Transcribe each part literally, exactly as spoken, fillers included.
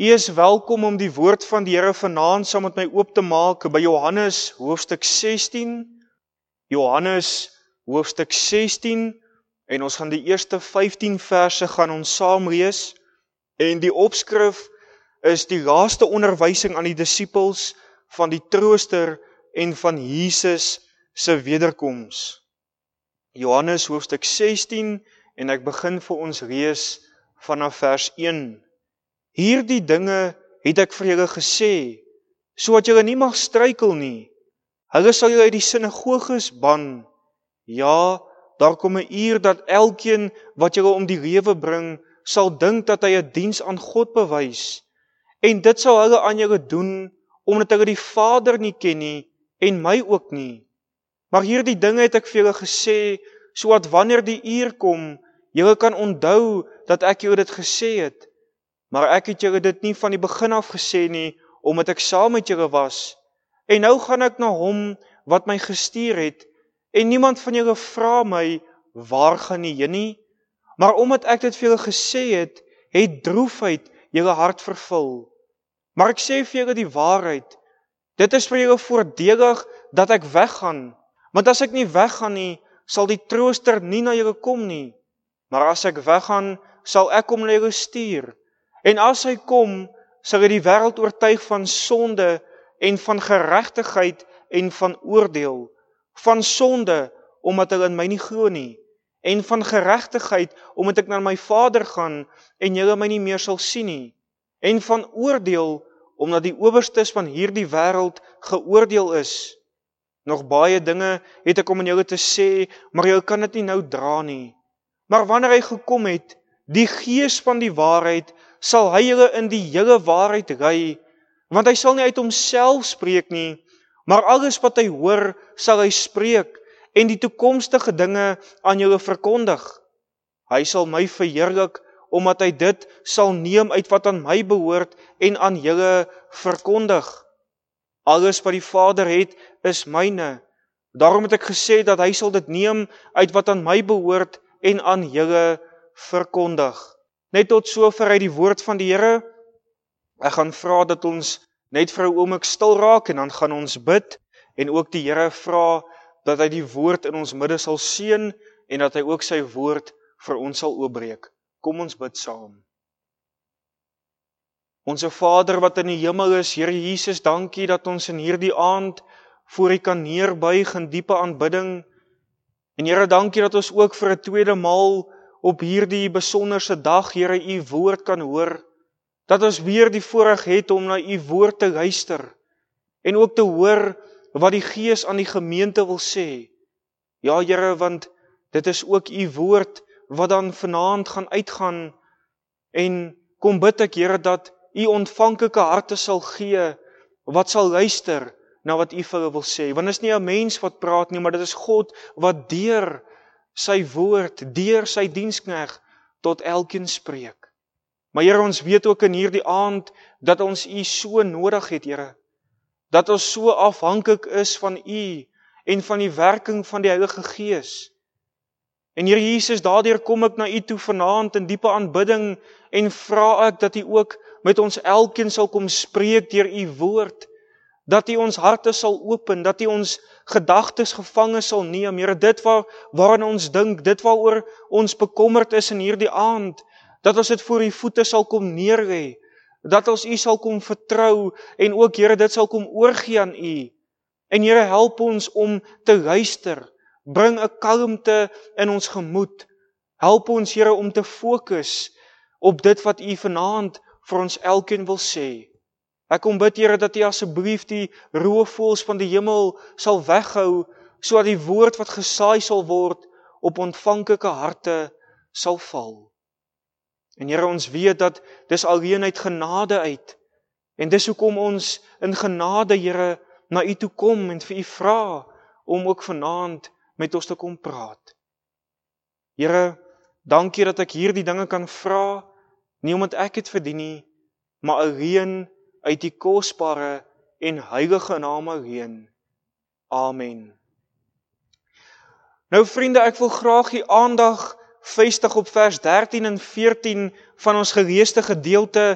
U is welkom om die woord van die Here vanaand saam met my oop te maak by Johannes hoofstuk sestien. Johannes hoofstuk sestien en ons gaan die eerste vyftien verse gaan ons saam lees. En die opskrif is die laaste onderwysing aan die disippels van die trooster en van Jesus se wederkoms. Johannes hoofstuk sestien en ek begin vir ons lees vanaf vers een. Hierdie dinge het ek vir julle gesê, sodat julle nie mag struikel nie. Hulle sal julle uit die sinagoges ban. Ja, daar kom 'n uur dat elkeen wat julle om die lewe bring, sal dink dat hy 'n diens aan God bewys. En dit sal hulle aan julle doen, omdat hulle die Vader nie ken nie, en my ook nie. Maar hierdie dinge het ek vir julle gesê, sodat wanneer die uur kom, julle kan onthou dat ek julle dit gesê het. Maar ek het julle dit nie van die begin af gesê nie, omdat ek saam met julle was. En nou gaan ek na hom wat my gestuur het, en niemand van julle vra my, waar gaan jy heen nie? Maar omdat ek dit vir julle gesê het, het droefheid julle hart vervul. Maar ek sê vir julle die waarheid, dit is vir julle voordelig dat ek weggaan, want as ek nie weggaan nie, sal die trooster nie na julle kom nie. Maar as ek weggaan, sal ek hom na julle stuur. En as hy kom, sal hy die wêreld oortuig van sonde en van geregtigheid en van oordeel. Van sonde, omdat hulle in my nie glo nie. En van geregtigheid, omdat ek na my Vader gaan en julle my nie meer sal sien nie. En van oordeel, omdat die owerstes van hierdie wêreld geoordeel is. Nog baie dinge het ek om aan julle te sê, maar julle kan dit nie nou dra nie. Maar wanneer hy gekom het, die Gees van die waarheid, sal hy julle in die hele waarheid lei, want hy sal nie uit homself spreek nie, maar alles wat hy hoor, sal hy spreek, en die toekomstige dinge aan julle verkondig. Hy sal my verheerlik, omdat hy dit sal neem uit wat aan my behoort, en aan julle verkondig. Alles wat die Vader het, is myne. Daarom het ek gesê dat hy sal dit neem uit wat aan my behoort, en aan julle verkondig. Net tot sover uit die woord van die Here. Ek gaan vra dat ons net vir 'n oomblik stil raak en dan gaan ons bid en ook die Here vra dat hy die woord in ons midde sal seën en dat hy ook sy woord vir ons sal oopbreek. Kom ons bid saam. Onse Vader wat in die hemel is, Here Jesus, dankie dat ons in hierdie aand voor U kan neerbuig in diepe aanbidding. En Here, dankie dat ons ook vir 'n tweede maal op hierdie besonderse dag, Here, U woord kan hoor, dat ons weer die voorreg het om na U woord te luister, en ook te hoor wat die Gees aan die gemeente wil sê. Ja, Here, want dit is ook U woord, wat dan vanaand gaan uitgaan, en kom bid ek, Here, dat U ontvanklike harte sal gee, wat sal luister na wat U vir hulle wil sê, want dit is nie 'n mens wat praat nie, maar dit is God, wat deur sy woord, deur sy diensknegt, tot elkeen spreek. Maar Here, ons weet ook in hierdie aand, dat ons U so nodig het, Here, dat ons so afhanklik is van U, en van die werking van die Heilige Gees. En Here Jesus, daardeur kom ek na U toe vanaand in diepe aanbidding, en vra ek dat U ook met ons elkeen sal kom spreek deur U woord, dat U ons harte sal open, dat U ons gedagtes gevange sal neem, Here, dit waar, waaraan ons dink, dit waaroor ons bekommerd is in hierdie aand, dat ons dit voor U voete sal kom neerlê, dat ons U sal kom vertrou, en ook, Here, dit sal kom oorgee aan U. En Here, help ons om te luister, bring 'n kalmte in ons gemoed, help ons, Here, om te fokus op dit wat U vanaand vir ons elkeen wil sê. Ek kom bid, Here, dat U asseblief die roofvoëls van die hemel sal weghou, sodat die woord wat gesaai sal word, op ontvanklike harte sal val. En Here, ons weet dat dis alleen uit genade uit, en dis hoekom ons in genade, Here, na U toe kom, en vir U vra, om ook vanaand met ons te kom praat. Here, dankie dat ek hierdie dinge kan vra, nie omdat ek het verdien nie, maar alleen uit die kosbare en heilige naam alleen. Amen. Nou vriende, ek wil graag die aandag vestig op vers dertien en veertien van ons geleesde gedeelte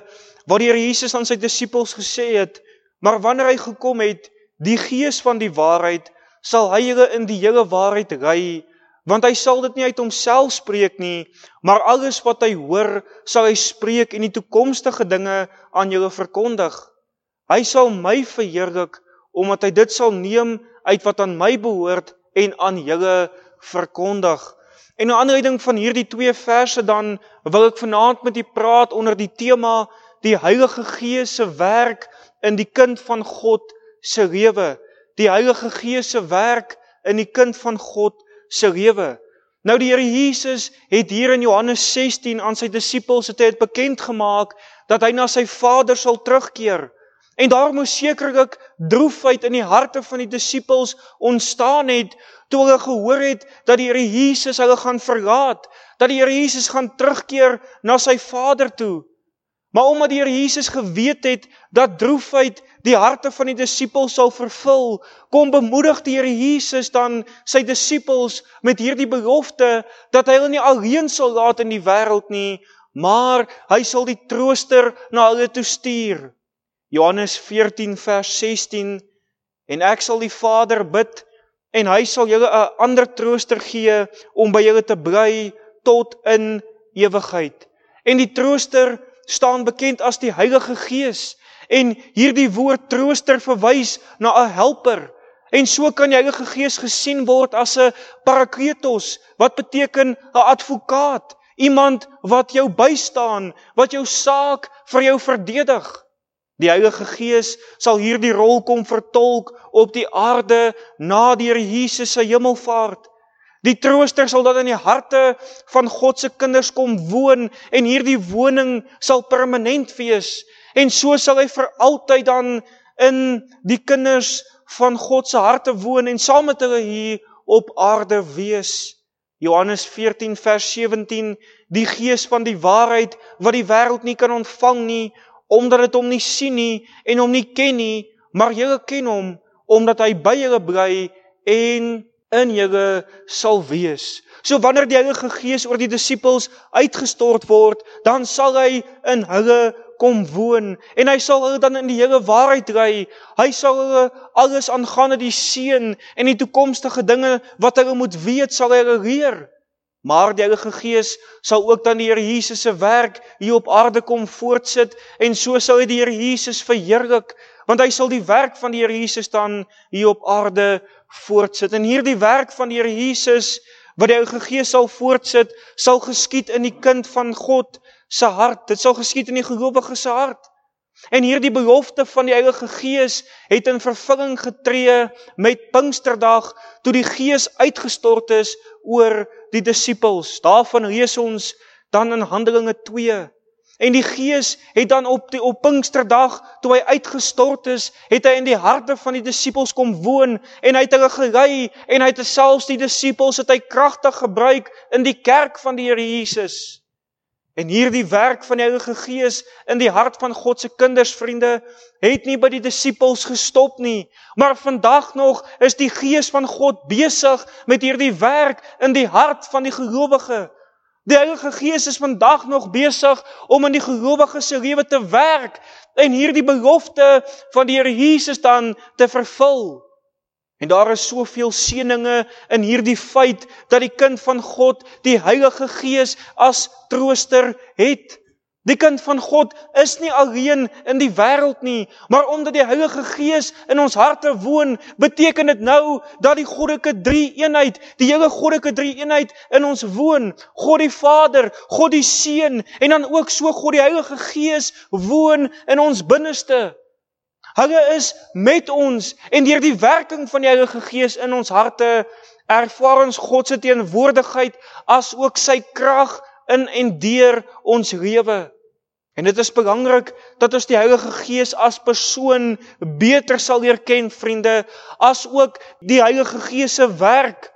waar die Here Jesus aan sy disippels gesê het, maar wanneer hy gekom het, die Gees van die waarheid, sal hy julle in die hele waarheid lei, want hy sal dit nie uit homself spreek nie, maar alles wat hy hoor, sal hy spreek en die toekomstige dinge aan julle verkondig. Hy sal my verheerlik, omdat hy dit sal neem uit wat aan my behoort en aan julle verkondig. En na aanleiding van hierdie twee verse dan, wil ek vanaand met u praat onder die tema, die Heilige Gees se werk in die kind van God se lewe. Die Heilige Gees se werk in die kind van God se lewe. Nou die Here Jesus het hier in Johannes sestien aan sy disippels het hy het bekend gemaak dat hy na sy Vader sal terugkeer. En daar moes sekerlik droefheid in die harte van die disippels ontstaan het toe hulle gehoor het dat die Here Jesus hulle gaan verlaat, dat die Here Jesus gaan terugkeer na sy Vader toe. Maar omdat die Here Jesus geweet het dat droefheid die harte van die disippels sal vervul, kom bemoedig die Here Jesus dan sy disippels met hierdie belofte dat hy hulle nie alleen sal laat in die wêreld nie, maar hy sal die trooster na hulle toe stuur. Johannes veertien vers sestien, en ek sal die Vader bid, en hy sal julle 'n ander trooster gee om by julle te bly tot in ewigheid. En die trooster staan bekend as die Heilige Gees. En hierdie woord trooster verwys na 'n helper. En so kan die Heilige Gees gesien word as 'n parakletos, wat beteken 'n advokaat, iemand wat jou bystaan, wat jou saak vir jou verdedig. Die Heilige Gees sal hierdie rol kom vertolk op die aarde na die Here Jesus se hemelvaart. Die trooster sal dan in die harte van God se kinders kom woon en hierdie woning sal permanent wees. En so sal hy vir altyd dan in die kinders van God se harte woon en saam met hulle hier op aarde wees. Johannes veertien vers sewentien, die Gees van die waarheid wat die wêreld nie kan ontvang nie, omdat dit hom nie sien nie en hom nie ken nie, maar julle ken hom, omdat hy by julle bly en in julle sal wees. So wanneer die Heilige Gees oor die disippels uitgestort word, dan sal hy in hulle kom woon, en hy sal hulle dan in die hele waarheid lei. Hy sal hulle alles aangaande die seën en die toekomstige dinge wat hulle moet weet, sal hy hulle leer. Maar die Heilige Gees sal ook dan die Here Jesus se werk hier op aarde kom voortsit, en so sal hy die Here Jesus verheerlik, want hy sal die werk van die Here Jesus dan hier op aarde voortsit. En hierdie werk van die Here Jesus, wat die Heilige Gees sal voortsit, sal geskied in die kind van God se hart. Dit sal geskied in die gelowige se hart. En hierdie belofte van die Heilige Gees het in vervulling getree met Pinksterdag, toe die Gees uitgestort is oor die disippels. Daarvan lees ons dan in Handelinge twee. En die Gees het dan op die op Pinksterdag, toe hy uitgestort is, het hy in die harte van die disippels kom woon, en hy het hulle gelei, en hy het selfs die disippels het hy kragtig gebruik in die kerk van die Here Jesus. En hierdie werk van die Heilige Gees in die hart van God se kinders, vriende, het nie by die disippels gestop nie, maar vandag nog is die Gees van God besig met hierdie werk in die hart van die gelowige. Die Heilige Gees is vandag nog besig om in die gelowige se lewe te werk en hierdie belofte van die Here Jesus dan te vervul. En daar is soveel seëninge in hierdie feit dat die kind van God die Heilige Gees as trooster het. Die kind van God is nie alleen in die wêreld nie, maar omdat die Heilige Gees in ons harte woon, beteken dit nou dat die goddelike drie-eenheid, die hele goddelike drie-eenheid in ons woon. God die Vader, God die Seun en dan ook so God die Heilige Gees woon in ons binneste. Hulle is met ons en deur die werking van die Heilige Gees in ons harte ervaar ons God se teenwoordigheid as ook sy krag in en deur ons lewe. En dit is belangrik dat ons die Heilige Gees as persoon beter sal leer ken, vriende, as ook die Heilige Gees se werk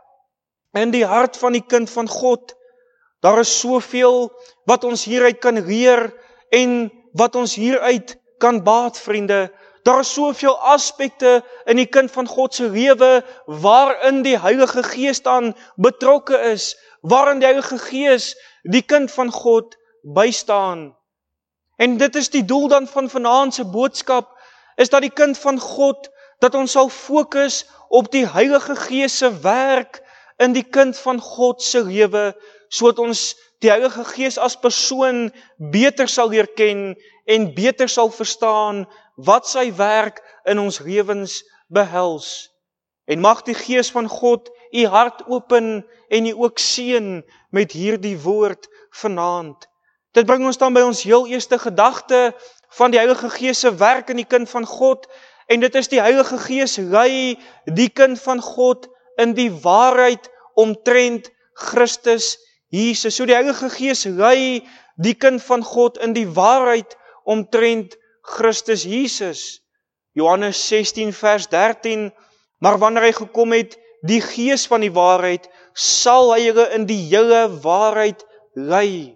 in die hart van die kind van God. Daar is soveel wat ons hieruit kan leer en wat ons hieruit kan baat, vriende. Daar is soveel aspekte in die kind van God se lewe waarin die Heilige Gees dan betrokke is, waarin die Heilige Gees die kind van God bystaan. En dit is die doel dan van vanaand se boodskap, is dat die kind van God, dat ons sal fokus op die Heilige Gees se werk in die kind van God se lewe, sodat ons die Heilige Gees as persoon beter sal leer ken en beter sal verstaan wat sy werk in ons lewens behels. En mag die Gees van God u hart open en u ook seën met hierdie woord vanaand. Dit bring ons dan by ons heel eerste gedagte van die Heilige Gees se werk in die kind van God, en dit is die Heilige Gees lei die kind van God in die waarheid omtrent Christus Jesus. So die Heilige Gees lei die kind van God in die waarheid omtrent Christus Jesus. Johannes sestien vers dertien, maar wanneer hy gekom het, die Gees van die waarheid, sal hy julle in die hele waarheid lei.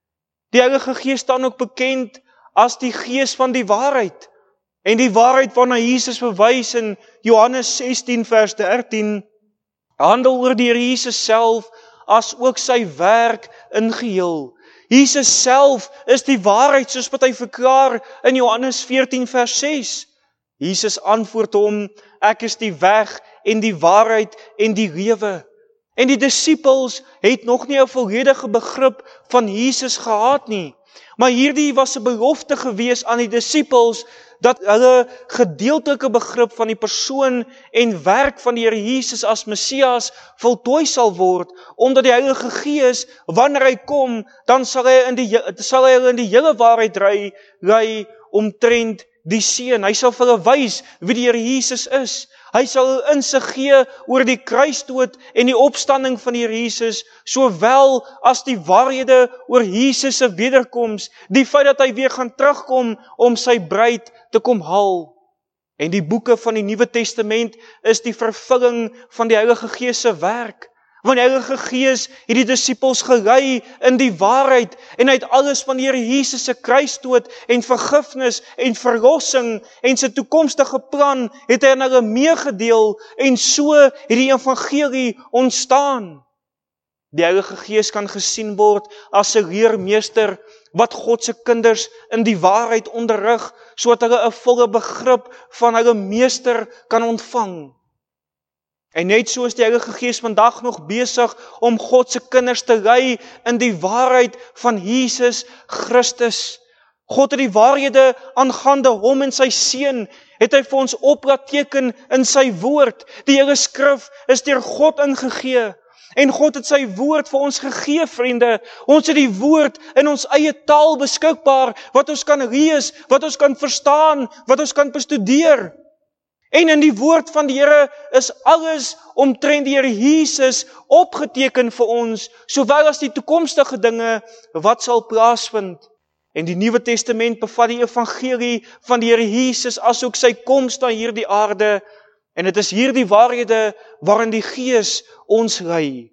Die Heilige Gees staan ook bekend as die Gees van die waarheid. En die waarheid waarna Jesus verwys in Johannes sestien vers dertien, handel oor die Here Jesus self, as ook sy werk in geheel. Jesus self is die waarheid, soos wat hy verklaar in Johannes veertien vers ses. Jesus antwoord hom, ek is die weg en die waarheid en die lewe. En die disippels het nog nie 'n volledige begrip van Jesus gehad nie. Maar hierdie was 'n belofte gewees aan die disippels, dat hulle gedeeltelike begrip van die persoon en werk van die Here Jesus as Messias voltooi sal word, omdat die Heilige Gees, wanneer hy kom, dan sal hy in die, sal hy in die hele waarheid ry, ry omtrent die Seun. Hy sal vir hulle wys wie die Here Jesus is. Hy sal insig gee oor die kruisdood en die opstanding van die Here Jesus, sowel as die waarhede oor Jesus se wederkoms, die feit dat hy weer gaan terugkom om sy bruid te kom haal. En die boeke van die Nuwe Testament is die vervulling van die Heilige Gees se werk. Want die Heilige Gees het die disippels gelei in die waarheid, en hy het alles van die Here Jesus se kruisdood en vergifnis en verlossing en sy toekomstige plan het hy aan hulle meegedeel, en so het die evangelie ontstaan. Die Heilige Gees kan gesien word as 'n leermeester wat God se kinders in die waarheid onderrig, sodat hulle 'n volle begrip van hulle meester kan ontvang. En net so is die Heilige Gees vandag nog besig om God se kinders te lei in die waarheid van Jesus Christus. God het die waarhede aangaande hom en sy seun, het hy vir ons op laat teken in sy woord. Die hele skrif is deur God ingegee. En God het sy woord vir ons gegee, vriende. Ons het die woord in ons eie taal beskikbaar, wat ons kan lees, wat ons kan verstaan, wat ons kan bestudeer. En in die woord van die Here is alles omtrent die Here Jesus opgeteken vir ons, sowel as die toekomstige dinge wat sal plaasvind. En die Nuwe Testament bevat die evangelie van die Here Jesus as ook sy koms na hierdie aarde. En dit is hierdie waarhede waarin die Gees ons lei.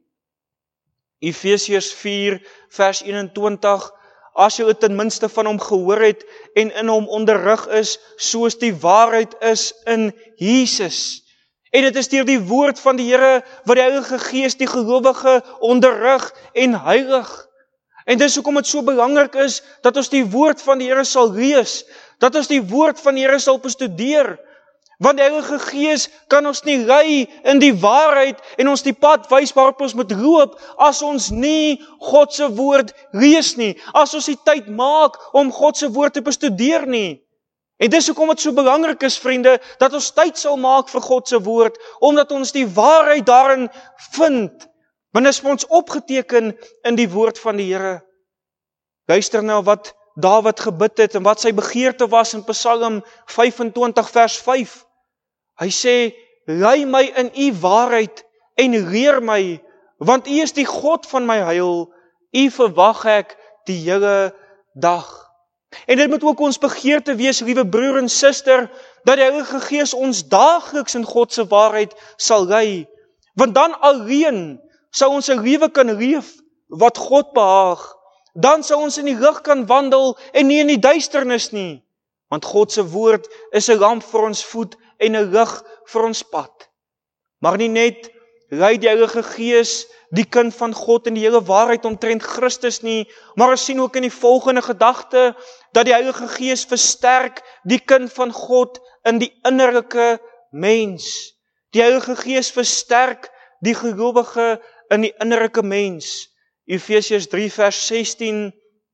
Efesiërs vier vers eenentwintig, as jy ten minste van hom gehoor het en in hom onderrig is, soos die waarheid is in Jesus. En dit is deur die woord van die Here wat die Heilige Gees die gelowige onderrig en heilig. En dis hoekom dit so belangrik is dat ons die woord van die Here sal lees, dat ons die woord van die Here sal bestudeer. Want die Heilige Gees kan ons nie lei in die waarheid en ons die pad wys waarop ons moet loop as ons nie God se woord lees nie, as ons die tyd maak om God se woord te bestudeer nie. En dis hoekom dit so belangrik is, vriende, dat ons tyd sal maak vir God se woord, omdat ons die waarheid daarin vind. Want dit is vir ons opgeteken in die woord van die Here. Luister nou wat Dawid gebid het en wat sy begeerte was in Psalm vyfentwintig vers vyf. Hy sê, lei my in u waarheid en leer my, want u is die God van my heil, u verwag ek die hele dag. En dit moet ook ons begeerte wees, liewe broer en suster, dat die Heilige Gees ons daagliks in God se waarheid sal lei. Want dan alleen sou ons 'n lewe kan leef wat God behaag. Dan sou ons in die lig kan wandel en nie in die duisternis nie. Want God se woord is 'n lamp vir ons voet en 'n lig vir ons pad. Maar nie net lei die Heilige Gees die kind van God in die hele waarheid omtrent Christus nie, maar ons sien ook in die volgende gedagte dat die Heilige Gees versterk die kind van God in die innerlike mens. Die Heilige Gees versterk die gelowige in die innerlike mens. Efesiërs drie vers sestien,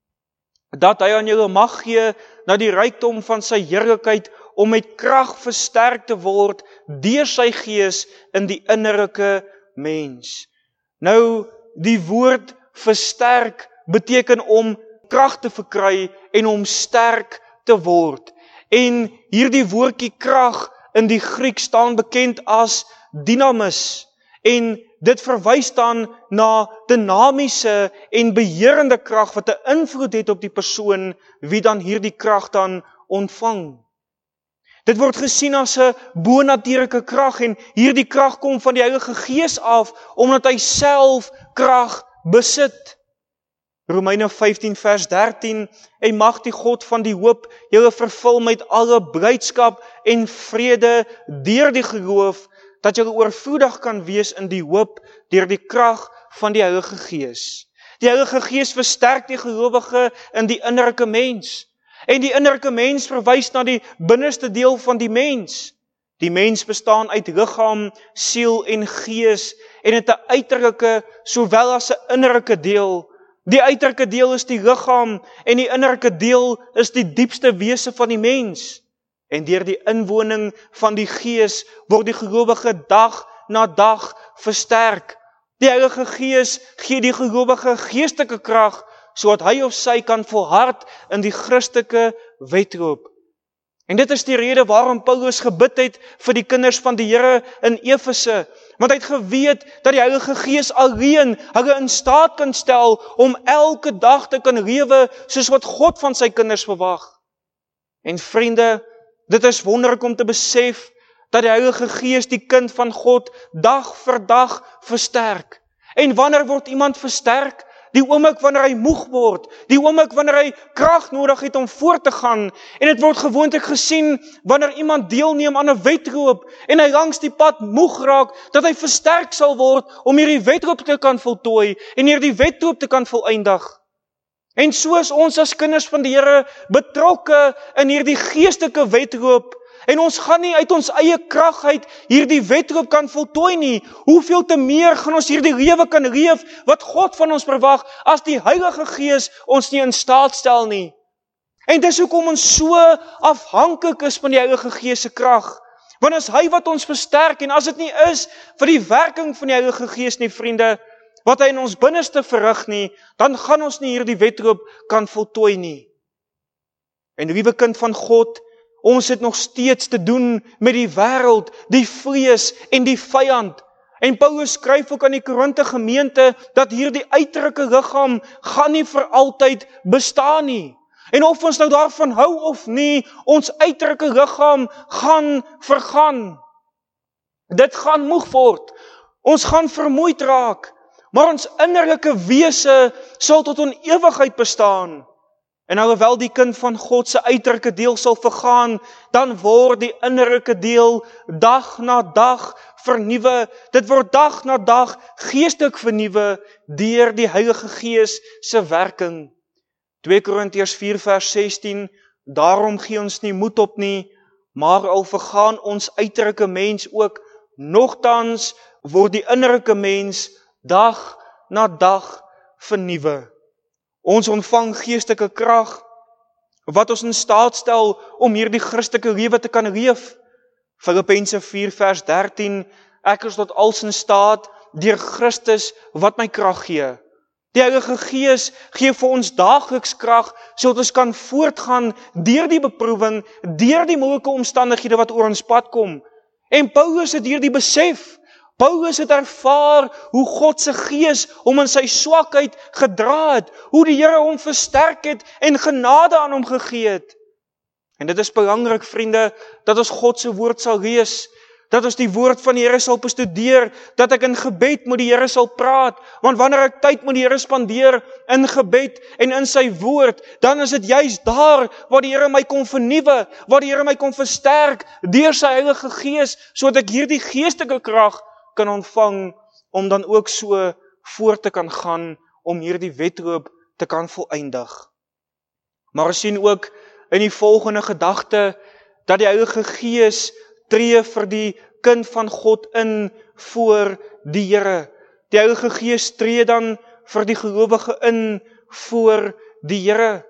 dat hy aan julle mag gee na die rykdom van sy heerlikheid om met krag versterk te word deur sy Gees in die innerlike mens. Nou, die woord versterk beteken om krag te verkry en om sterk te word. En hierdie woordjie krag in die Griek staan bekend as dynamis. En dit verwys dan na dinamiese en beheerende krag wat 'n invloed het op die persoon wie dan hierdie krag dan ontvang. Dit word gesien as 'n bonatuurlike krag en hierdie krag kom van die Heilige Gees af omdat hy self krag besit. Romeine vyftien vers dertien, en mag die God van die hoop julle vervul met alle blydskap en vrede deur die geloof, dat julle oorvloedig kan wees in die hoop deur die krag van die Heilige Gees. Die Heilige Gees versterk die gelowige in die innerlike mens. En die innerlike mens verwys na die binneste deel van die mens. Die mens bestaan uit liggaam, siel en gees en het 'n uiterlike sowel as 'n innerlike deel. Die uiterlike deel is die liggaam en die innerlike deel is die diepste wese van die mens. En deur die inwoning van die Gees word die gelowige dag na dag versterk. Die Heilige Gees gee die gelowige geestelike krag sodat hy of sy kan volhard in die Christelike wedloop. En dit is die rede waarom Paulus gebid het vir die kinders van die Here in Efese, want hy het geweet dat die Heilige Gees alleen hulle in staat kan stel om elke dag te kan lewe soos wat God van sy kinders verwag. En vriende, dit is wonderlik om te besef dat die Heilige Gees die kind van God dag vir dag versterk. En wanneer word iemand versterk? Die oomblik wanneer hy moeg word, die oomblik wanneer hy krag nodig het om voort te gaan. En dit word gewoonlik gesien wanneer iemand deelneem aan 'n wedloop en hy langs die pad moeg raak, dat hy versterk sal word om hierdie wedloop te kan voltooi en hierdie wedloop te kan volëindig. En so is ons as kinders van die Here betrokke in hierdie geestelike wedloop. En ons gaan nie uit ons eie krag uit hierdie wedloop kan voltooi nie. Hoeveel te meer gaan ons hierdie lewe kan leef wat God van ons verwag as die Heilige Gees ons nie in staat stel nie. En dis hoekom ons so afhanklik is van die Heilige Gees se krag. Want as hy wat ons versterk en as dit nie is vir die werking van die Heilige Gees nie, vriende, wat hy in ons binneste verrig nie, dan gaan ons nie hierdie wedloop kan voltooi nie. En liewe kind van God, ons het nog steeds te doen met die wêreld, die vlees en die vyand. En Paulus skryf ook aan die Korinte gemeente dat hierdie uiterlike liggaam gaan nie vir altyd bestaan nie. En of ons nou daarvan hou of nie, ons uiterlike liggaam gaan vergaan. Dit gaan moeg word. Ons gaan vermoeid raak. Maar ons innerlike wese sal tot in ewigheid bestaan. En alhoewel die kind van God se uiterlike deel sal vergaan, dan word die innerlike deel dag na dag vernuwe. Dit word dag na dag geestelik vernuwe deur die Heilige Gees se werking. twee Korintiërs vier vers sestien, daarom gee ons nie moed op nie, maar al vergaan ons uiterlike mens ook, nogtans word die innerlike mens dag na dag vernuwe. Ons ontvang geestelike krag wat ons in staat stel om hierdie Christelike lewe te kan leef. Filippense vier vers dertien, ek is tot als in staat deur Christus wat my krag gee. Die Heilige Gees gee vir ons daagliks krag sodat ons kan voortgaan deur die beproewing, deur die moeilike omstandighede wat oor ons pad kom. En Paulus het hierdie besef. Paulus het ervaar hoe God se Gees hom in sy swakheid gedra het, hoe die Here hom versterk het en genade aan hom gegee het. En dit is belangrik, vriende, dat ons God se woord sal lees, dat ons die woord van die Here sal bestudeer, dat ek in gebed met die Here sal praat, want wanneer ek tyd met die Here spandeer in gebed en in sy woord, dan is dit juist daar waar die Here my kom vernuwe, waar die Here my kom versterk deur sy Heilige Gees, sodat ek hierdie geestelike krag kan ontvang, om dan ook so voort te kan gaan, om hierdie wedloop te kan volëindig. Maar ons sien ook in die volgende gedagte, dat die Heilige Gees tree vir die kind van God in voor die Here. Die Heilige Gees tree dan vir die gelowige in voor die Here.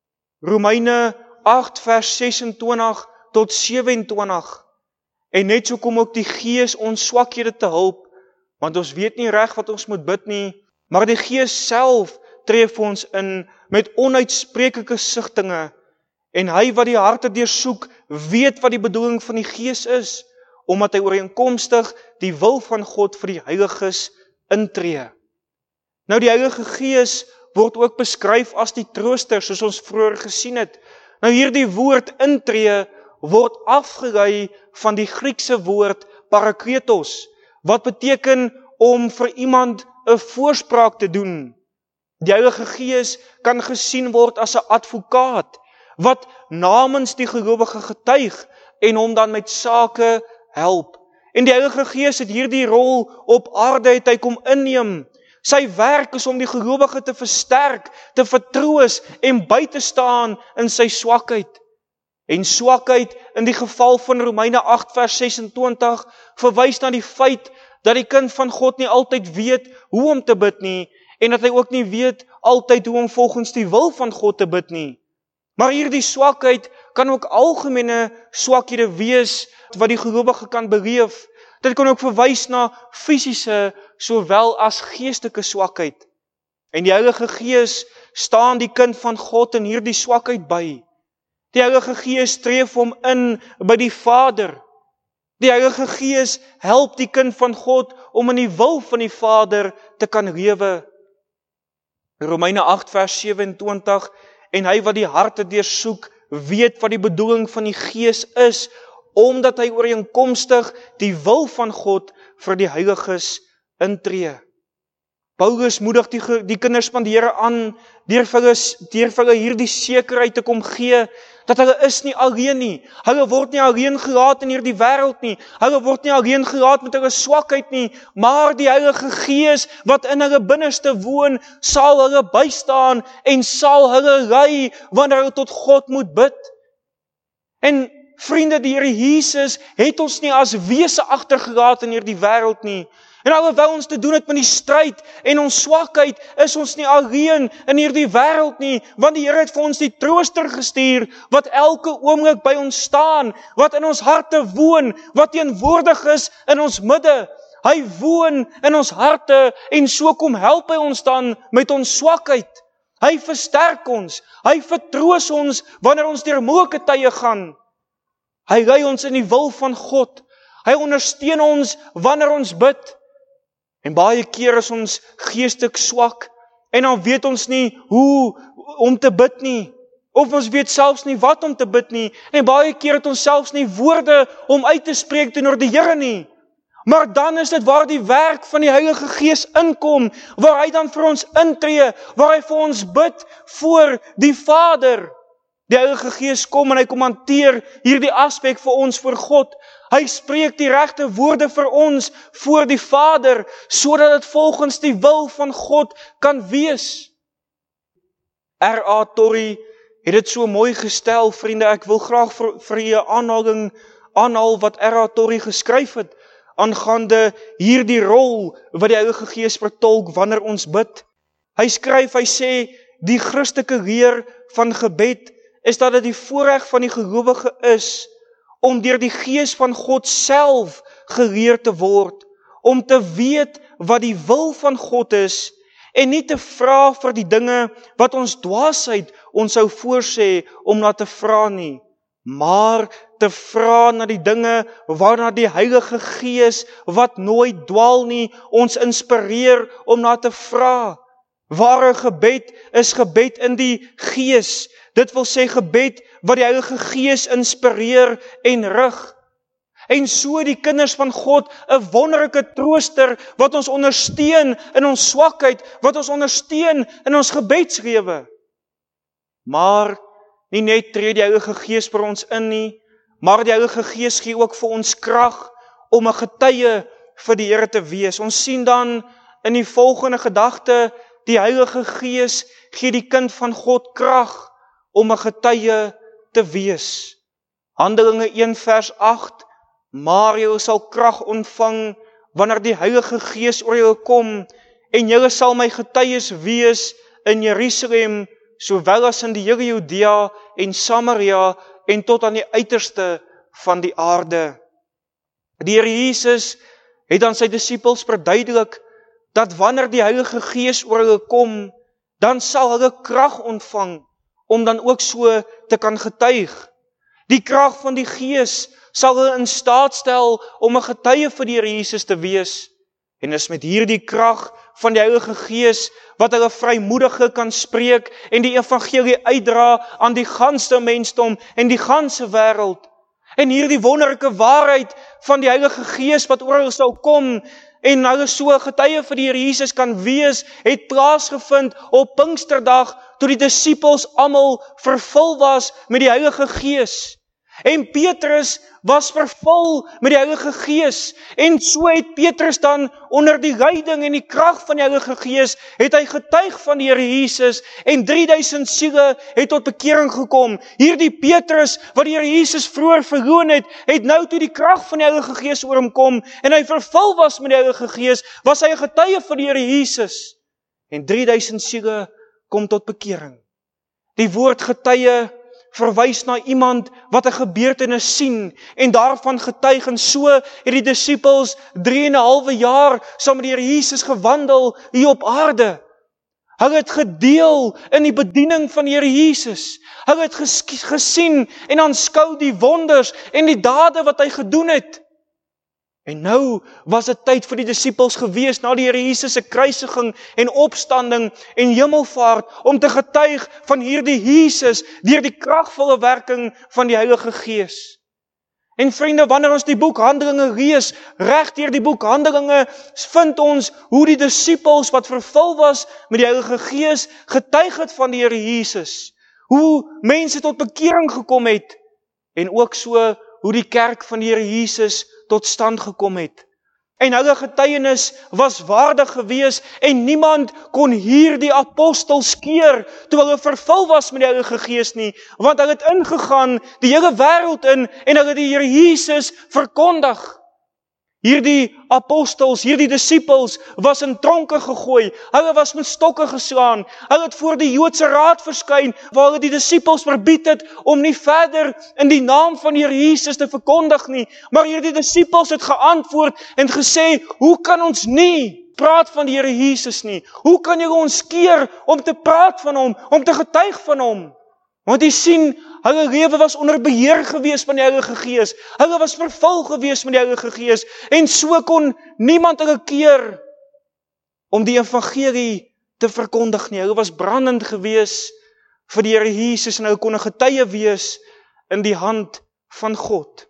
Romeine agt vers sesentwintig tot sewentwintig. En net so kom ook die Gees ons swakhede te hulp, want ons weet nie reg wat ons moet bid nie, maar die Gees self tree vir ons in met onuitspreeklike sigtinge, en hy wat die harte deursoek, weet wat die bedoeling van die Gees is, omdat hy ooreenkomstig die wil van God vir die heiliges intree. Nou die Heilige Gees word ook beskryf as die trooster, soos ons vroeër gesien het. Nou hierdie woord intree word afgelei van die Griekse woord parakletos, wat beteken om vir iemand 'n voorspraak te doen. Die Heilige Gees kan gesien word as 'n advokaat, wat namens die gelowige getuig en hom dan met sake help. En die Heilige Gees het hierdie rol op aarde het hy kom inneem. Sy werk is om die gelowige te versterk, te vertroos en by te staan in sy swakheid. En swakheid in die geval van Romeine agt vers sesentwintig verwys na die feit dat die kind van God nie altyd weet hoe om te bid nie, en dat hy ook nie weet altyd hoe om volgens die wil van God te bid nie. Maar hierdie swakheid kan ook algemene swakhede wees wat die gelowige kan beleef. Dit kan ook verwys na fisiese sowel as geestelike swakheid. En die Heilige Gees staan die kind van God in hierdie swakheid by. Die Heilige Gees tree vir hom in by die Vader. Die Heilige Gees help die kind van God om in die wil van die Vader te kan lewe. Romeine agt vers sewentwintig, en hy wat die harte deursoek, weet wat die bedoeling van die Gees is, omdat hy ooreenkomstig die wil van God vir die heiliges intree. Paulus moedig die, die kinders van die Here aan, deur vir hulle, deur vir hulle hierdie sekerheid te kom gee, dat hulle is nie alleen nie. Hulle word nie alleen gelaat in hierdie wêreld nie. Hulle word nie alleen gelaat met hulle swakheid nie, maar die Heilige Gees wat in hulle binneste woon, sal hulle bystaan en sal hulle lei wanneer hulle tot God moet bid. En vriende, die Here Jesus het ons nie as wese agtergelaat in hierdie wêreld nie. En alhoewel ons te doen het met die stryd en ons swakheid, is ons nie alleen in hierdie wêreld nie, want die Here het vir ons die trooster gestuur, wat elke oomblik by ons staan, wat in ons harte woon, wat teenwoordig is in ons midde. Hy woon in ons harte en so kom help hy ons dan met ons swakheid. Hy versterk ons, hy vertroos ons wanneer ons deur moeilike tye gaan. Hy lei ons in die wil van God. Hy ondersteun ons wanneer ons bid. En baie keer is ons geestelik swak en dan weet ons nie hoe om te bid nie. Of ons weet selfs nie wat om te bid nie. En baie keer het ons selfs nie woorde om uit te spreek teenoor die Here nie. Maar dan is dit waar die werk van die Heilige Gees inkom, waar hy dan vir ons intree, waar hy vir ons bid voor die Vader. Die Heilige Gees kom en hy kom hanteer hierdie aspek vir ons voor God. Hy spreek die regte woorde vir ons voor die Vader, sodat dit volgens die wil van God kan wees. R A Torrey het dit so mooi gestel, vriende, ek wil graag vir, vir julle aanhaling aanhaal wat R A Torrey geskryf het, aangaande hierdie rol wat die Heilige Gees vertolk wanneer ons bid. Hy skryf, hy sê, die Christelike leer van gebed is dat dit die voorreg van die gelowige is om deur die Gees van God self geleer te word, om te weet wat die wil van God is, en nie te vra vir die dinge wat ons dwaasheid ons sou voorsê om na te vra nie, maar te vra na die dinge waarna die Heilige Gees, wat nooit dwaal nie, ons inspireer om na te vra. Ware gebed is gebed in die Gees. Dit wil sê gebed wat die Heilige Gees inspireer en rig. En so die kinders van God, 'n wonderlike trooster wat ons ondersteun in ons swakheid, wat ons ondersteun in ons gebedslewe. Maar nie net tree die Heilige Gees vir ons in nie, maar die Heilige Gees gee ook vir ons krag om 'n getuie vir die Here te wees. Ons sien dan in die volgende gedagte, die Heilige Gees gee die kind van God krag om 'n getuie te wees. Handelinge een vers agt, maar julle sal krag ontvang wanneer die Heilige Gees oor julle kom, en julle sal my getuies wees in Jerusalem, sowel as in die hele Judea en Samaria en tot aan die uiterste van die aarde. Die Here Jesus het aan sy disippels verduidelik dat wanneer die Heilige Gees oor hulle kom, dan sal hulle krag ontvang om dan ook so te kan getuig. Die krag van die Gees sal hulle in staat stel om 'n getuie vir die Here Jesus te wees. En is met hierdie krag van die Heilige Gees wat hulle vrymoedige kan spreek en die evangelie uitdra aan die ganse mensdom en die ganse wêreld. En hierdie wonderlike waarheid van die Heilige Gees wat oor hulle sal kom en hulle so 'n getuie vir die Here Jesus kan wees, het plaasgevind op Pinksterdag toe die disippels almal vervul was met die Heilige Gees. En Petrus was vervul met die Heilige Gees, en so het Petrus dan onder die leiding en die krag van die Heilige Gees, het hy getuig van die Here Jesus, en drie duisend siele het tot bekering gekom. Hierdie Petrus, wat die Here Jesus vroeër verloon het, het nou toe die krag van die Heilige Gees oor hom kom, en hy vervul was met die Heilige Gees, was hy 'n getuie vir die Here Jesus. En drie duisend siele kom tot bekering. Die woord getuie verwys na iemand wat 'n gebeurtenis sien en daarvan getuig, en so het die disippels drie en 'n halwe jaar saam met die Here Jesus gewandel hier op aarde. Hulle het gedeel in die bediening van die Here Jesus. Hulle het ges gesien en aanskou die wonders en die dade wat hy gedoen het. En nou was dit tyd vir die disippels gewees na die Here Jesus se kruisiging en opstanding en hemelvaart om te getuig van hierdie Jesus deur die kragvolle werking van die Heilige Gees. En vriende, wanneer ons die boek Handelinge lees, reg deur die boek Handelinge, vind ons hoe die disippels wat vervul was met die Heilige Gees getuig het van die Here Jesus. Hoe mense tot bekering gekom het en ook so hoe die kerk van die Here Jesus tot stand gekom het. En hulle getuienis was waardig gewees en niemand kon hierdie apostels keer toe hulle vervul was met die Heilige Gees nie, want hulle het ingegaan die hele wêreld in en hulle het die Here Jesus verkondig. Hierdie apostels, hierdie disippels was in tronke gegooi, hulle was met stokke geslaan, hulle het voor die Joodse raad verskyn, waar hulle die disippels verbied het om nie verder in die naam van die Here Jesus te verkondig nie, maar hierdie disippels het geantwoord en gesê, hoe kan ons nie praat van die Here Jesus nie? Hoe kan julle ons keer om te praat van hom, om te getuig van hom? Want jy sien, hulle lewe was onder beheer gewees van die Heilige Gees. Hulle was vervul gewees met die Heilige Gees. En so kon niemand hulle keer om die evangelie te verkondig nie. Hulle was brandend gewees vir die Here Jesus en hulle kon 'n getuie wees in die hand van God.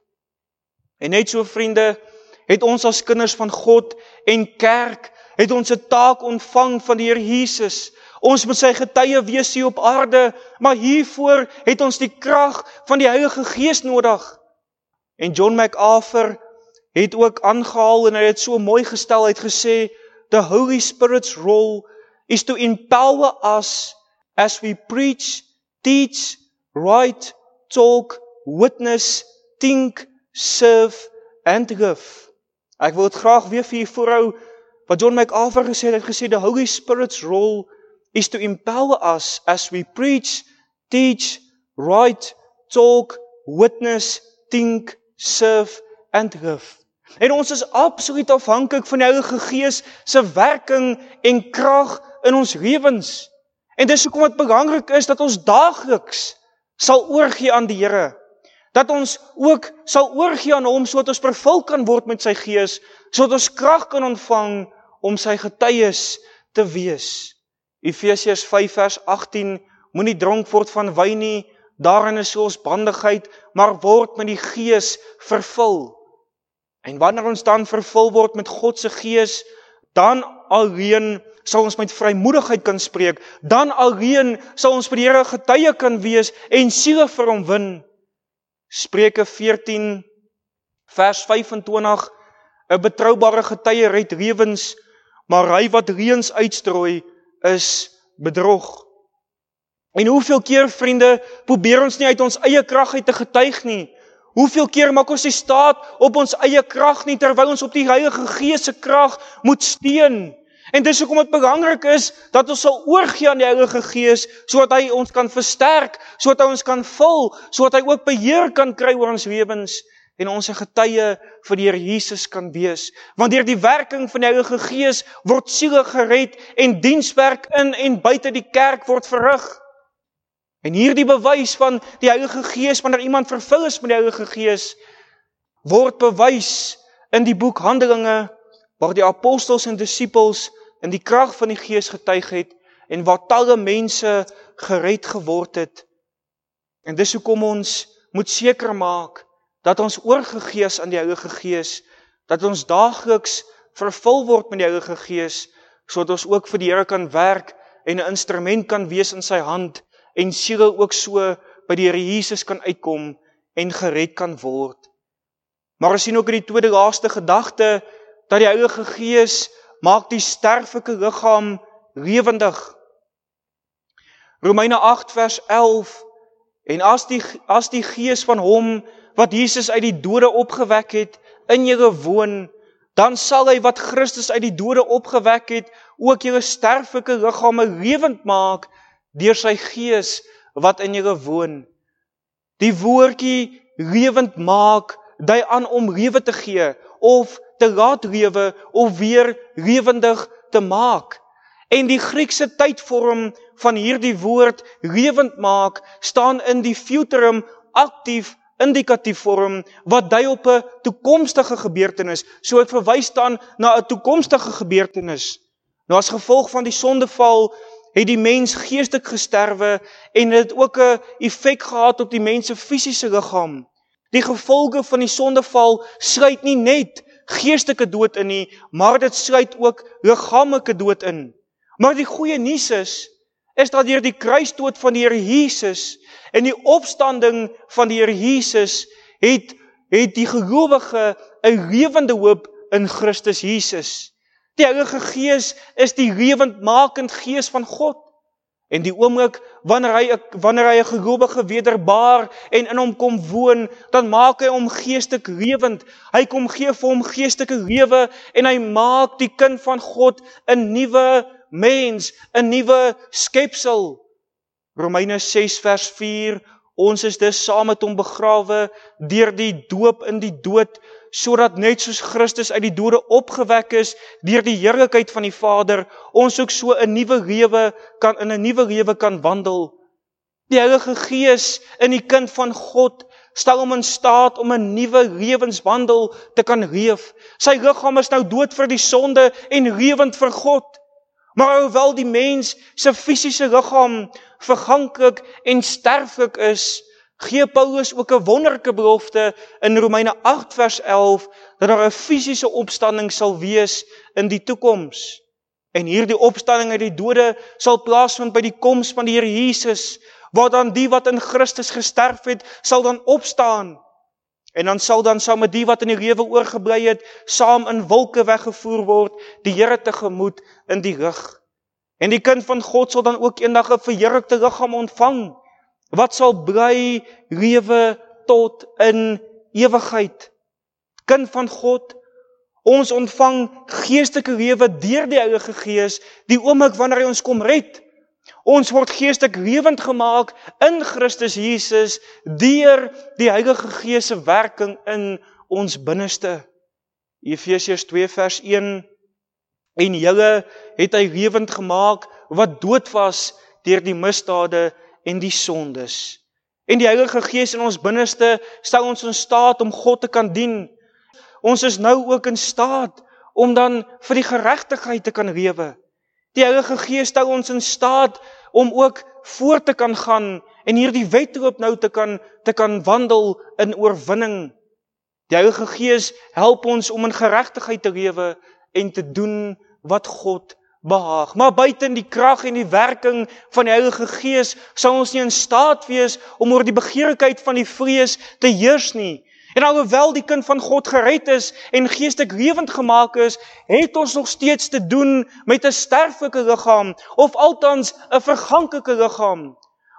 En net so, vriende, het ons as kinders van God en kerk, het ons 'n taak ontvang van die Here Jesus. Ons moet sy getuie wees hier op aarde, maar hiervoor het ons die krag van die Heilige Gees nodig. En John MacArthur het ook aangehaal en hy het so mooi gestel, hy het gesê, the Holy Spirit's role is to empower us as we preach, teach, write, talk, witness, think, serve and live. Ek wil dit graag weer vir u voorhou, wat John MacArthur gesê het, hy het gesê, the Holy Spirit's role is to empower us as we preach, teach, write, talk, witness, think, serve and live. En ons is absoluut afhanklik van die Heilige Gees se werking en krag in ons lewens. En dis hoekom dit belangrik is dat ons daagliks sal oorgee aan die Here. Dat ons ook sal oorgee aan hom sodat ons vervul kan word met sy Gees, sodat ons krag kan ontvang om sy getuies te wees. Efesiërs vyf vers agttien, moenie dronk word van wyn nie, daarin is losbandigheid, maar word met die Gees vervul. En wanneer ons dan vervul word met God se Gees, dan alleen sal ons met vrymoedigheid kan spreek, dan alleen sal ons vir die Here getuie kan wees en siele vir hom win. Spreuke veertien vers vyf-en-twintig, 'n betroubare getuie red lewens, maar hy wat leuns uitstrooi is bedrog. En hoeveel keer, vriende, probeer ons nie uit ons eie krag uit te getuig nie. Hoeveel keer maak ons die staat op ons eie krag nie, terwyl ons op die Heilige Gees se krag moet steun. En dis hoekom dit belangrik is, dat ons sal oorgee aan die Heilige Gees, sodat hy ons kan versterk, sodat hy ons kan vul, sodat hy ook beheer kan kry oor ons lewens, en ons 'n getuie vir die Here Jesus kan wees. Want deur die werking van die Heilige Gees word siele gered en dienswerk in en buite die kerk word verrig. En hierdie bewys van die Heilige Gees, wanneer iemand vervul is met die Heilige Gees, word bewys in die boek Handelinge, waar die apostels en disippels in die krag van die Gees getuig het, en waar talle mense gered geword het. En dis hoekom ons moet seker maak, dat ons oorgegee is aan die Heilige Gees, dat ons daagliks vervul word met die Heilige Gees, sodat ons ook vir die Here kan werk, en 'n instrument kan wees in sy hand, en siele ook so by die Here Jesus kan uitkom, en gered kan word. Maar ons sien ook in die tweede laaste gedagte, dat die Heilige Gees maak die sterflike liggaam lewendig. Romeine agt vers elf, en as die, as die Gees van hom, wat Jesus uit die dode opgewek het, in julle woon, dan sal hy wat Christus uit die dode opgewek het, ook julle sterflike liggame lewend maak, deur sy Gees wat in julle woon. Die woordjie lewend maak, dui aan om lewe te gee, of te laat lewe, of weer lewendig te maak. En die Griekse tydvorm van hierdie woord lewend maak, staan in die futurum aktief indikatief vorm, wat dui op 'n toekomstige gebeurtenis. So dit verwys dan na 'n toekomstige gebeurtenis. Nou as gevolg van die sondeval, het die mens geestelik gesterwe, en het ook 'n effek gehad op die mens se fisiese liggaam. Die gevolge van die sondeval sluit nie net geestelike dood in nie, maar dit sluit ook liggaamlike dood in. Maar die goeie nuus is, is dat deur die kruisdood van die Here Jesus en die opstanding van die Here Jesus, het, het die gelowige 'n lewende hoop in Christus Jesus. Die Heilige Gees is die lewendmakend Gees van God. En die oomblik, wanneer hy, wanneer hy 'n gelowige wederbaar en in hom kom woon, dan maak hy hom geestelik lewend. Hy kom gee vir hom geestelike lewe, en hy maak die kind van God 'n nuwe mens, 'n nuwe skepsel. Romeine ses vers vier, ons is dus saam met hom begrawe deur die doop in die dood, sodat net soos Christus uit die dode opgewek is deur die heerlikheid van die Vader, ons ook so 'n nuwe lewe kan in 'n nuwe lewe kan wandel. Die Heilige Gees in die kind van God stel hom in staat om 'n nuwe lewenswandel te kan leef. Sy liggaam is nou dood vir die sonde en lewend vir God. Maar hoewel die mens se fisiese liggaam verganklik en sterflik is, gee Paulus ook 'n wonderlike belofte in Romeine agt vers elf, dat daar 'n fisiese opstanding sal wees in die toekoms. En hierdie opstanding uit die dode sal plaasvind by die koms van die Here Jesus, waar dan die wat in Christus gesterf het, sal dan opstaan. En dan sal dan saam met die wat in die lewe oorgebly het, saam in wolke weggevoer word, die Here tegemoet in die lig. En die kind van God sal dan ook eendag 'n verheerlikte liggaam ontvang, wat sal bly lewe tot in ewigheid. Kind van God, ons ontvang geestelike lewe deur die Heilige Gees, die oomblik wanneer hy ons kom red. Ons word geestelik lewend gemaak in Christus Jesus, deur die Heilige Gees se werking in ons binneste. Efesiërs twee vers een, en julle het hy lewend gemaak, wat dood was deur die misdade en die sondes. En die Heilige Gees in ons binneste stel ons in staat om God te kan dien. Ons is nou ook in staat om dan vir die geregtigheid te kan lewe. Die Heilige Gees stel ons in staat om ook voort te kan gaan en hierdie wedloop nou te kan, te kan wandel in oorwinning. Die Heilige Gees help ons om in geregtigheid te lewe en te doen wat God behaag. Maar buiten die krag en die werking van die Heilige Gees sal ons nie in staat wees om oor die begeerlikheid van die vlees te heers nie. En alhoewel die kind van God gered is en geestelik lewend gemaak is, het ons nog steeds te doen met 'n sterflike liggaam, of althans 'n verganklike liggaam.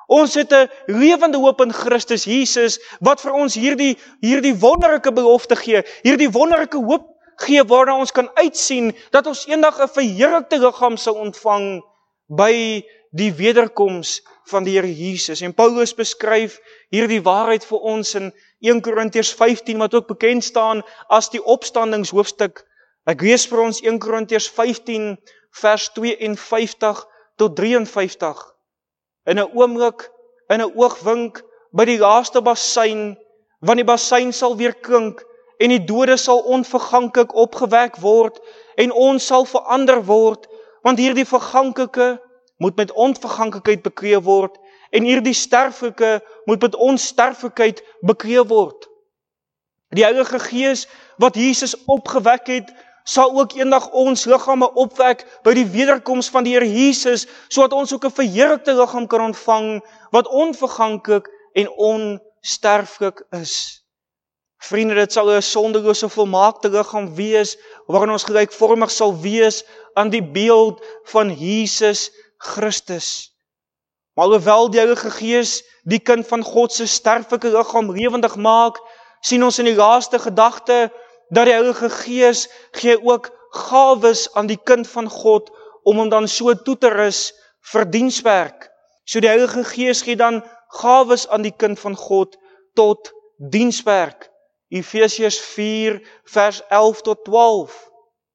Ons het 'n lewende hoop in Christus Jesus, wat vir ons hierdie, hierdie wonderlike belofte gee, hierdie wonderlike hoop gee, waarna ons kan uitsien, dat ons eendag 'n verheerlikte liggaam sal ontvang, by die wederkoms van die Here Jesus. En Paulus beskryf hierdie waarheid vir ons in Eerste Korintiërs vyftien, wat ook bekend staan as die opstandingshoofstuk. Ek lees vir ons Eerste Korintiërs vyftien, vers twee en vyftig tot drie en vyftig. In 'n oomblik, in 'n oogwink, by die laaste bassein, want die bassein sal weer klink, en die dode sal onverganklik opgewek word, en ons sal verander word, want hierdie verganklike moet met onverganklikheid bekleed word, en hierdie sterflike moet met onsterflikheid bekleed word. Die Heilige Gees wat Jesus opgewek het, sal ook eendag ons liggame opwek by die wederkoms van die Here Jesus, sodat ons ook 'n verheerlikte liggaam kan ontvang, wat onverganklik en onsterflik is. Vriende, dit sal 'n sondelose volmaakte liggaam wees, waarin ons gelykvormig sal wees aan die beeld van Jesus Christus. Maar alhoewel die Heilige Gees die kind van God se sterflike liggaam lewendig maak, sien ons in die laaste gedagte dat die Heilige Gees gee ook gawes aan die kind van God om hom dan so toe te rus vir dienswerk. So die Heilige Gees gee dan gawes aan die kind van God tot dienswerk. Efesiërs vier vers elf tot twaalf.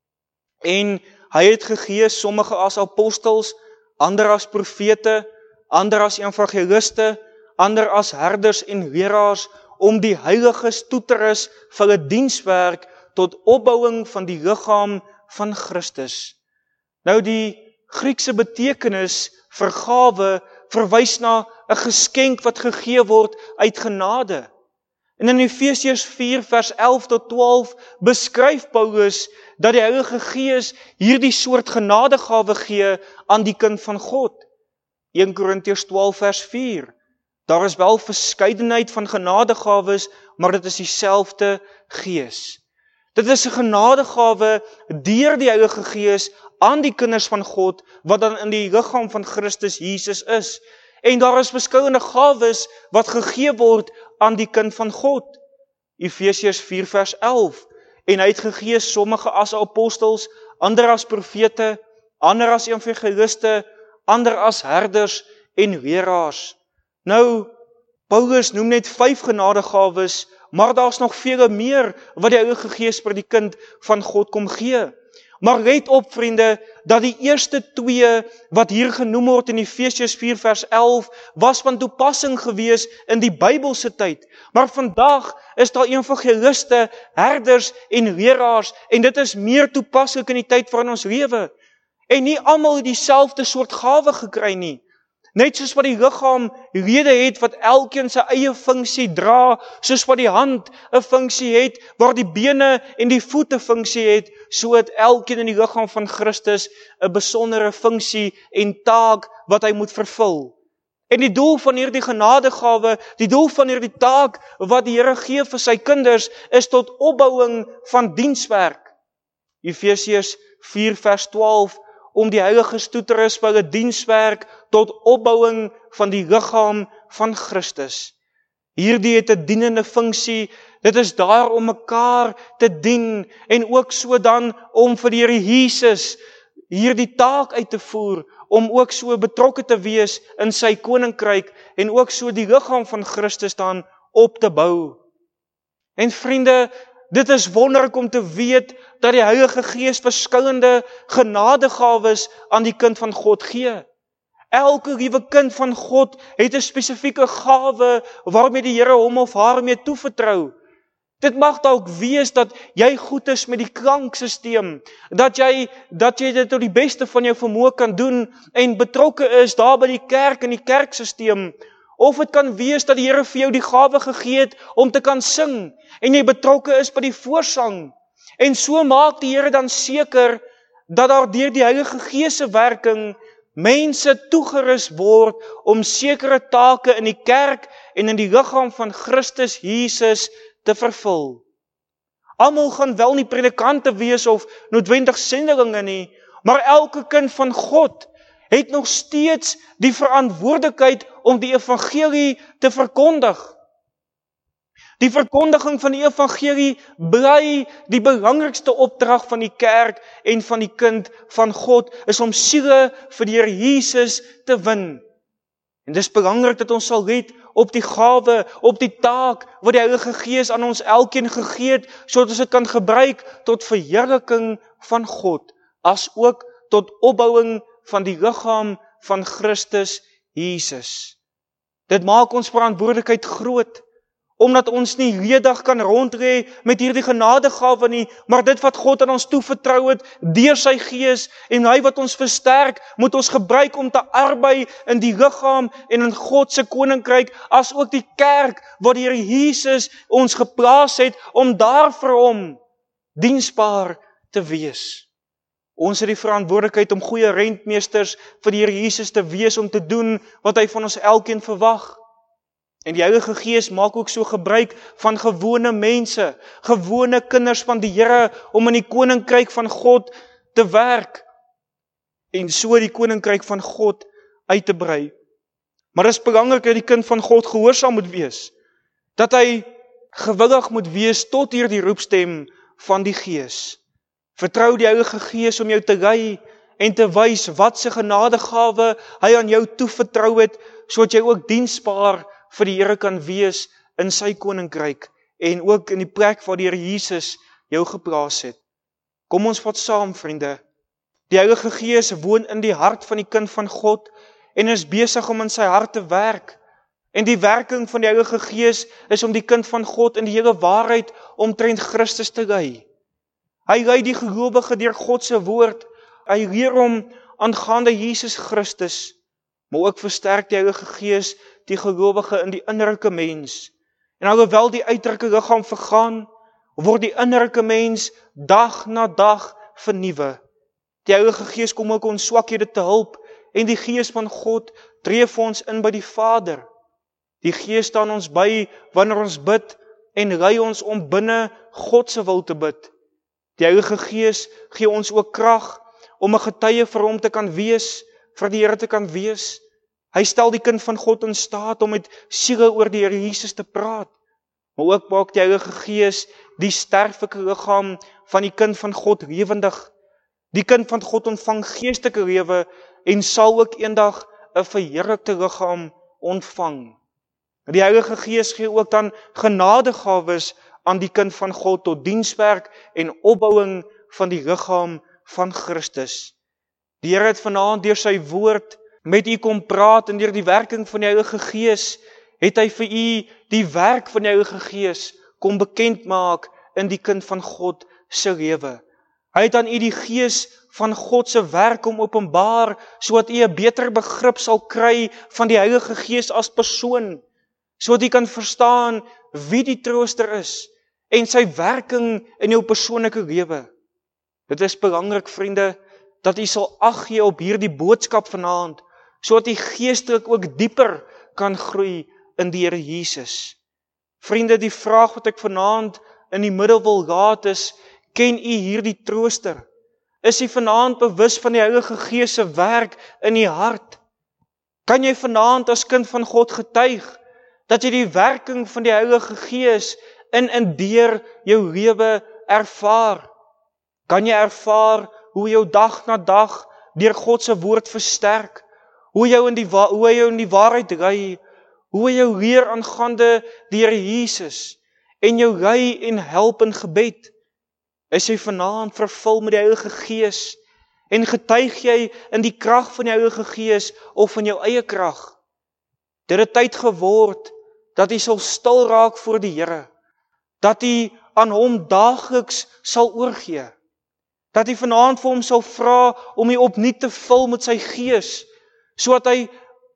En hy het gegee sommige as apostels, ander as profete, ander as evangeliste, ander as herders en leraars, om die heiliges toe te rus vir 'n dienswerk tot opbouing van die liggaam van Christus. Nou die Griekse betekenis vir gawe verwys na 'n geskenk wat gegee word uit genade. En in Efesiërs vier vers elf tot twaalf beskryf Paulus dat die Heilige Gees hierdie soort genadegawe gee aan die kind van God. Eerste Korintiërs twaalf vers vier. Daar is wel verskeidenheid van genadegawes, maar dit is dieselfde Gees. Dit is 'n genadegawe deur die Heilige Gees aan die kinders van God, wat dan in die liggaam van Christus Jesus is. En daar is verskillende gawes wat gegee word aan die kind van God. Efesiërs vier vers elf. En hy het gegee sommige as apostels, ander as profete, ander as evangeliste, ander as herders en leraars. Nou, Paulus noem net vyf genadegawes, maar daar's nog vele meer wat die Heilige Gees vir die kind van God kom gee. Maar let op, vriende, dat die eerste twee wat hier genoem word in Efesiërs vier vers elf, was van toepassing gewees in die Bybelse tyd. Maar vandag is daar evangeliste, herders en leraars, en dit is meer toepaslik in die tyd waarin ons lewe. En nie almal het dieselfde soort gawe gekry nie. Net soos wat die liggaam lede het wat elkeen sy eie funksie dra, soos wat die hand 'n funksie het, waar die bene en die voete funksie het, so het elkeen in die liggaam van Christus 'n besondere funksie en taak wat hy moet vervul. En die doel van hierdie genadegawe, die doel van hierdie taak wat die Here gee vir sy kinders, is tot opbouing van dienswerk. Efesiërs vier vers twaalf, om die heiliges toe te rus vir 'n dienswerk tot opbouing van die liggaam van Christus. Hierdie het 'n dienende funksie, dit is daar om mekaar te dien, en ook so dan om vir die Here Jesus hierdie taak uit te voer, om ook so betrokke te wees in sy koninkryk, en ook so die liggaam van Christus dan op te bou. En vriende, dit is wonderlik om te weet dat die Heilige Gees verskillende genadegawes aan die kind van God gee. Elke liewe kind van God het 'n spesifieke gawe waarmee die Here hom of haar mee toevertrou. Dit mag dalk wees dat jy goed is met die klanksysteem, dat jy dat jy dit tot die beste van jou vermoë kan doen en betrokke is daar by die kerk en die kerksysteem. Of dit kan wees dat die Here vir jou die gawe gegee het om te kan sing en jy betrokke is by die voorsang. En so maak die Here dan seker dat daar deur die Heilige Gees se werking mense toegerus word om sekere take in die kerk en in die liggaam van Christus Jesus te vervul. Almal gaan wel nie predikante wees of noodwendig sendelinge nie, maar elke kind van God het nog steeds die verantwoordelikheid om die evangelie te verkondig. Die verkondiging van die evangelie bly die belangrikste opdrag van die kerk en van die kind van God, is om siele vir die Here Jesus te win. En dis belangrik dat ons sal let op die gawe, op die taak wat die Heilige Gees aan ons elkeen gegee het, sodat ons dit kan gebruik tot verheerliking van God, as ook tot opbouing van die liggaam van Christus Jesus. Dit maak ons verantwoordelikheid groot, omdat ons nie ledig kan rondlê met hierdie genadegawe nie, maar dit wat God aan ons toevertrou het, deur sy Gees, en hy wat ons versterk, moet ons gebruik om te arbei in die liggaam en in God se koninkryk, as ook die kerk, waar die Here Jesus ons geplaas het, om daar vir hom diensbaar te wees. Ons het die verantwoordelikheid om goeie rentmeesters vir die Here Jesus te wees, om te doen wat hy van ons elkeen verwag. En die Heilige Gees maak ook so gebruik van gewone mense, gewone kinders van die Here, om in die koninkryk van God te werk, en so die koninkryk van God uit te brei. Maar dit is belangrik dat die kind van God gehoorsaam moet wees, dat hy gewillig moet wees tot hier die roepstem van die Gees. Vertrou die Heilige Gees om jou te lei en te wys wat se genadegawe hy aan jou toevertrou het, sodat jy ook diensbaar vir die Here kan wees in sy koninkryk, en ook in die plek waar die Here Jesus jou geplaas het. Kom ons vat saam, vriende. Die Heilige Gees woon in die hart van die kind van God, en is besig om in sy hart te werk. En die werking van die Heilige Gees is om die kind van God in die hele waarheid omtrent Christus te lei. Hy lei die gelowige deur God se woord, hy leer hom aangaande Jesus Christus, maar ook versterk die Heilige Gees die gelowige in die innerlike mens. En alhoewel die uiterlike liggaam vergaan, word die innerlike mens dag na dag vernuwe. Die Heilige Gees kom ook ons swakhede te hulp, en die Gees van God tree vir ons in by die Vader. Die Gees staan ons by wanneer ons bid, en lei ons om binne God se wil te bid. Die Heilige Gees gee ons ook krag om 'n getuie vir hom te kan wees, vir die Here te kan wees. Hy stel die kind van God in staat om met siele oor die Here Jesus te praat. Maar ook maak die Heilige Gees die sterflike liggaam van die kind van God lewendig. Die kind van God ontvang geestelike lewe en sal ook eendag 'n verheerlikte liggaam ontvang. Die Heilige Gees gee ook dan genadegawes aan die kind van God tot dienswerk en opbouing van die liggaam van Christus. Die Here het vanaand deur sy woord met u kom praat, en deur die werking van die Heilige Gees het hy vir u die werk van die Heilige Gees kom bekend maak in die kind van God se lewe. Hy het aan u die Gees van God se werk kom openbaar, sodat u 'n beter begrip sal kry van die Heilige Gees as persoon, sodat u kan verstaan wie die Trooster is en sy werking in jou persoonlike lewe. Dit is belangrik, vriende, dat u sal ag gee op hierdie boodskap vanaand, sodat u geestelik ook dieper kan groei in die Here Jesus. Vriende, die vraag wat ek vanaand in die middel wil laat is, ken u hierdie Trooster? Is u vanaand bewus van die Heilige Gees se werk in u hart? Kan jy vanaand as kind van God getuig dat jy die werking van die Heilige Gees in en deur jou lewe ervaar? Kan jy ervaar hoe jou dag na dag deur God se woord versterk? Hoe jou in die hoe hy jou in die waarheid lei? Hoe hy jou leer aangaande die Here Jesus en jou lei en help in gebed? Is jy vanaand vervul met die Heilige Gees en getuig jy in die krag van die Heilige Gees of in jou eie krag? Dit het tyd geword dat jy sal stil raak voor die Here, dat jy aan hom daagliks sal oorgee, dat jy vanaand vir hom sal vra om jy opnuut te vul met sy Gees, sodat hy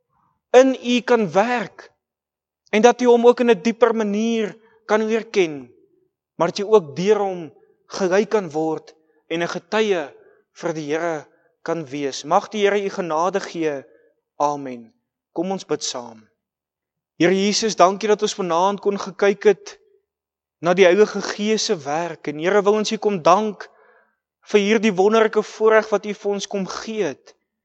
in u kan werk, en dat jy hom ook in 'n dieper manier kan leer ken, maar dat jy ook deur hom gelei kan word en 'n getuie vir die Here kan wees. Mag die Here u genade gee. Amen. Kom ons bid saam. Here Jesus, dankie dat ons vanaand kon gekyk het na die Heilige Gees se werk, en Here, wil ons u kom dank vir hierdie wonderlike voorreg wat u vir ons kom gee het.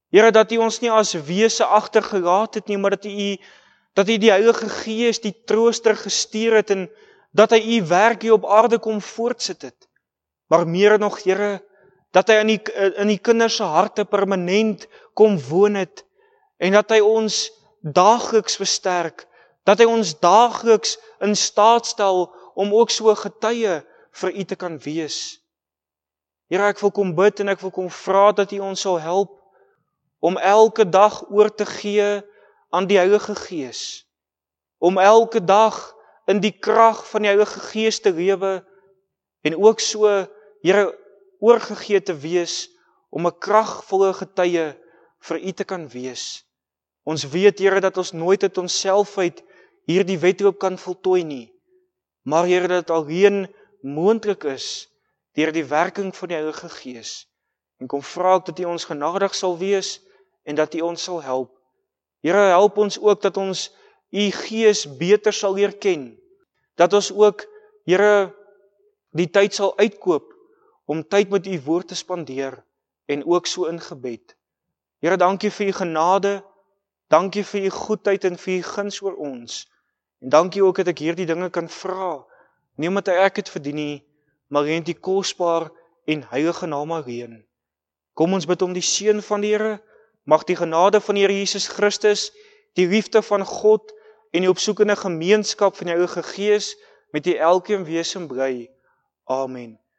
Here, dat U ons nie as wese agtergelaat het nie, maar dat U dat U die Heilige Gees, die trooster gestuur het en dat hy U werk hier op aarde kom voortsit het. Maar meer nog, Here, dat hy in die, in die kinders se harte permanent kom woon het en dat hy ons daagliks versterk, dat hy ons daagliks in staat stel om ook so getuie vir U te kan wees. Here, ek wil kom bid en ek wil kom vra dat U ons sal help om elke dag oor te gee aan die Heilige Gees, om elke dag in die krag van die Heilige Gees te lewe en ook so, Here, oorgegee te wees om 'n kragvolle getuie vir U te kan wees. Ons weet, Here, dat ons nooit uit onsself uit hierdie wedloop kan voltooi nie, maar Here, dat dit alleen moontlik is deur die werking van die Heilige Gees. En kom vra ek dat U ons genadig sal wees en dat U ons sal help. Here, help ons ook dat ons U Gees beter sal leer ken. Dat ons ook, Here, die tyd sal uitkoop om tyd met U woord te spandeer en ook so in gebed. Here, dankie vir U genade, dankie vir U goedheid en vir U guns oor ons. En dankie ook dat ek hierdie dinge kan vra, nie omdat ek het verdien nie, maar in die kosbaar en heilige naam alleen. Kom ons bid om die seën van die Here, mag die genade van die Here Jesus Christus, die liefde van God en die opsoekende gemeenskap van die Heilige Gees met U elkeen wees en bly. Amen.